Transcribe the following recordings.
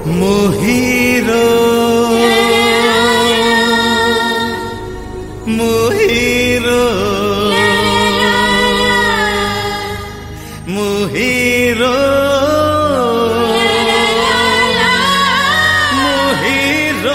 मोहिरो मोहिरो मोहिरो मोहिरो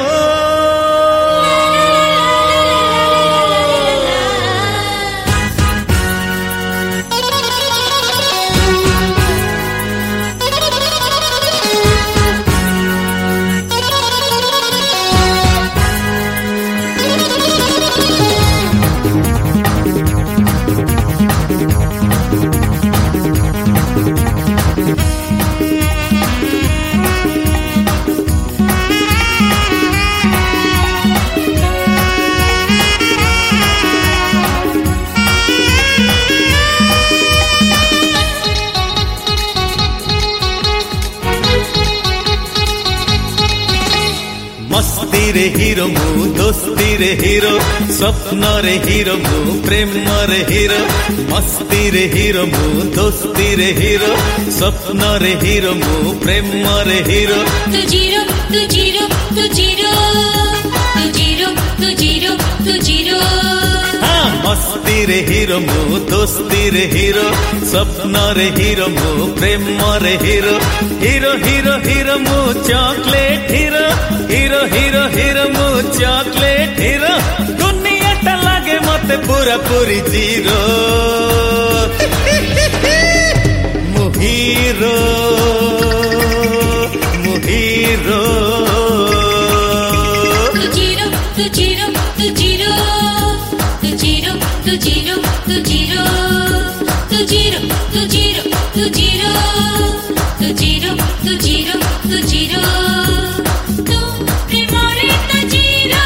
मस्ती रे हीरो मु दोस्ती रे हीरो स्वप्न रे हीरो मु प्रेम रे हीरो मस्ती रे हीरो मु दोस्ती रे हीरो स्वप्न रे हीरो मु प्रेम रे हीरो तू जीरो तू जीरो तू जीरो तू जीरो तू जीरो तू जीरो हाँ मस्ती रे हीरो मु दोस्ती रे हीरो स्वप्न रे हीरो मु प्रेम रे हीरो हीरो हीरो हीरो मु chocolate hero hero hero hero मु चॉकलेट हीरो दुनिया टा लागे मते पूरा पूरी जीरो मुहीरो मुहीरो तू जीरो तू जीरो तू जीरो तू जीरो तू जीरो तू जीरो तू जीरो तू जीरो तू जीरो तू जीरो तू जीरो तू जीरो तू प्रेमरे तू जीरो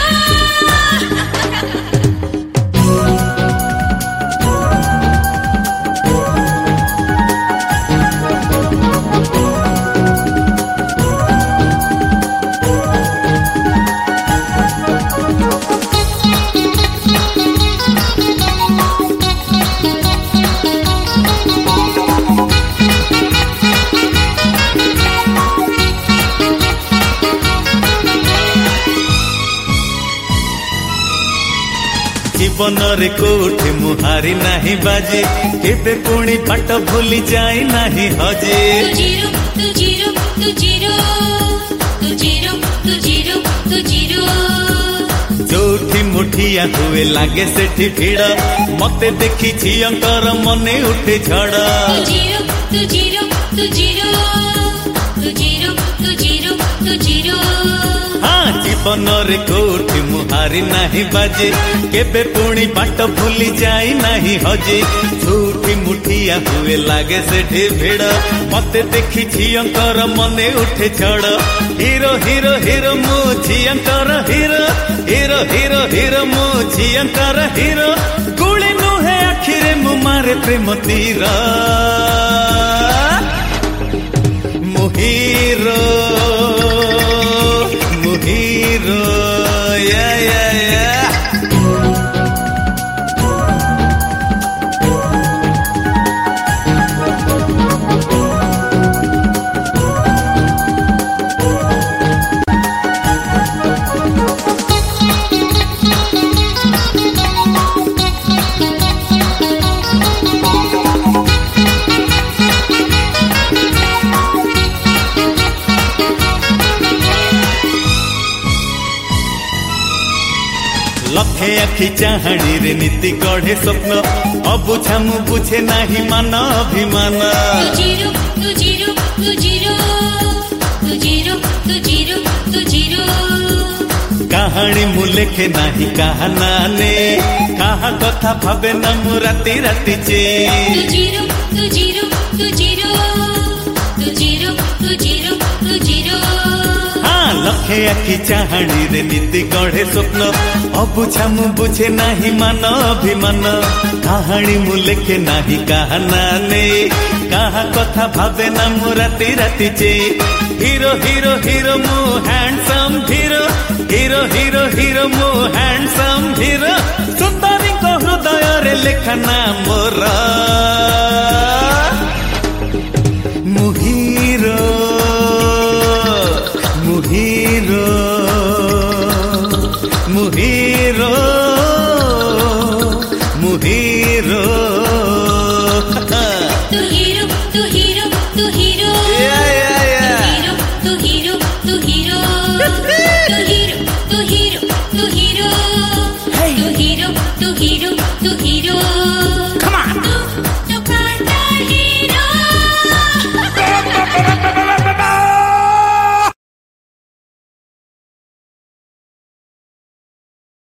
जीवन रे कोठी मुहारी नाही बाजे केबे पुणी बाट भूली जाई नाही हजे तू जीरो तू जीरो तू जीरो तू जीरो तू जीरो तू जीरो जोठी मुठिया हुए लागे सेठी भीड़ मते देखी झियंकर मने उठे झड़ तू जीरो तू जीरो तू जीरो तू जीरो तू जीरो तू जीरो हाँ जीवन रे कोठी मुहारी नाही बाजे केबे पुणी बाट भूली जाई नाही हजे झूठी मुठिया हुए लागे सेठी भीड़ मते देखी झियंकर मने उठे झड़ हीरो हीरो हीरो मु झियंकर हीरो हीरो हीरो हीरो मु झियंकर हीरो गुली नुहे आखिरे मु मारे प्रेम तीर मुहीरो मुहीरो या या या लखे आखि चाहणी रे नीति गढ़े स्वप्न अबुझा मु बुझे नाही मान अभिमान तू जीरो तू जीरो तू जीरो तू जीरो तू जीरो तू जीरो कहानी मु लेखे नाही कहा नाने कहा कथा भावे न मु राति राति चे तू जीरो तू जीरो तू जीरो तू जीरो तू जीरो तू जीरो हाँ लखे आखि चाहणी रे नीति गढ़े स्वप्न अबुझा मु बुझे नाही मान अभिमान कहानी मु लेखे नाही कहा नाने कहा कथा भावे न मु राति राति चे हीरो हीरो हीरो मु handsome hero hero hero hero मु हैंडसम हीरो सुंदरी को हृदय रे लेखना मोर मु हीरो तू हीरो तू हीरो तू हीरो Yeah, yeah, yeah. तू हीरो तू हीरो तू हीरो